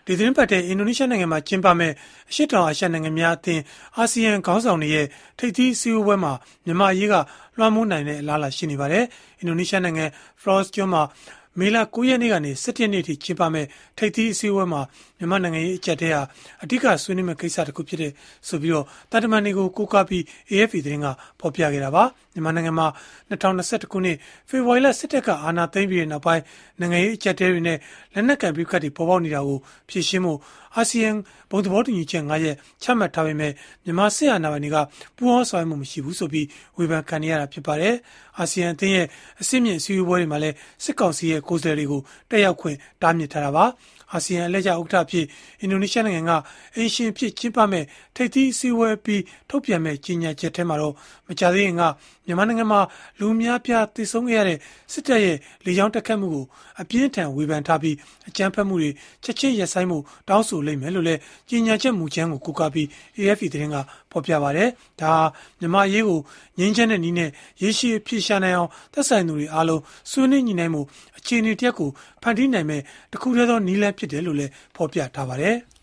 ဒီသတင်းပတ်တဲ့အင်ဒိုနီးရှားနိုင်ငံမှာကျင်းပမဲ့အရှေ့တောင်အာရှနိုင်ငံများအသင်းအာဆီယံခေါင်းဆောင်တွေရဲ့ထိပ်သီးအစည်းအဝေးမှာမြန်မာအရေးကလွှမ်းမိုးနိုင်တဲ့အလားအလာရှိနေပါတယ်။အင်ဒိုနီးရှားနိုင်ငံ Flores ကျွန်းမှာမေလ9ရက်နေ့ကနေ17ရက်နေ့ထိကျင်းပမဲ့ထိပ်သီးအစည်းအဝေးမှာမြန်မာနိုင်ငံရေးအကြပ်တဲဟာအဓိကဆွေးနွေးမဲ့ကိစ္စတစ်ခုဖြစ်တဲ့ဆိုပြီးတော့တာတမန်တွေကိုကိုးကားပြီး AFP သတင်းကဖော်ပြခဲ့တာပါမြန်မာနိုင်ငံမှာ2021ခုနှစ်ဖေဖော်ဝါရီလစစ်တပ်ကအာဏာသိမ်းပြီးတဲ့နောက်ပိုင်းနိုင်ငံရေးအကြပ်တဲတွေနဲ့လက်နက်ကိုင်ပဋိပက္ခတွေပေါ်ပေါက်နေတာကိုဖြေရှင်းမှုအာဆီယံဘုံသဘောတူညီချက်9ရက်ချမှတ်ထားပေမဲ့မြန်မာစစ်အာဏာပိုင်တွေကပူးပေါင်းဆောင်ရွက်မှုမရှိဘူးဆိုပြီးဝေဖန်ခံနေရတာဖြစ်ပါတယ်အာဆီယံအသင်းရဲ့အစိမ့်မြင့်အစည်းအဝေးတွေမှာလည်းစစ်ကောင်စီရဲ့ကိုယ်စားလှယ်တွေကိုတက်ရောက်ခွင့်တားမြစ်ထားတာပါအာဆီယံအလှည့်ကျဥက္ကဋ္ဌအဖြစ်အင်ဒိုနီးရှားနိုင်ငံကအိမ်ရှင်ဖြစ်ကျင်းပမဲ့ထိပ်သီးအစည်းအဝေးပြီးထုတ်ပြန်မဲ့ကြေညာချက်ထဲမှာတော့မကြာသေးခင်ကမြန်မာနိုင်ငံမှာလူအများပြားတည်ဆုံခဲ့ရတဲ့စစ်တပ်ရဲ့လေကြောင်းတိုက်ခတ်မှုကိုအပြင်းထန်ဝေဖန်ထားပြီးအကြမ်းဖက်မှုတွေချက်ချင်းရပ်ဆိုင်းမှုတောင်းဆိုလိမ့်မယ်လို့လည်းကြေညာချက်မူကြမ်းကိုကိုးကားပြီး AFP သတင်းကဖော်ပြပါတယ်။ဒါမြန်မာအရေးကိုငြိမ်းချမ်းတဲ့နည်းနဲ့ရေရှည်အဖြေရှာနိုင်အောင်သက်ဆိုင်သူတွေအားလုံးဆွေးနွေးညှိနှိုင်းမှုအခြေအနေတစ်ရပ်ကိုဖန်တီးနိုင်မဲ့တခုတည်းသောနည်းလမ်းဖြစ်တယ်လို့လည်းဖော်ပြထားပါတယ်။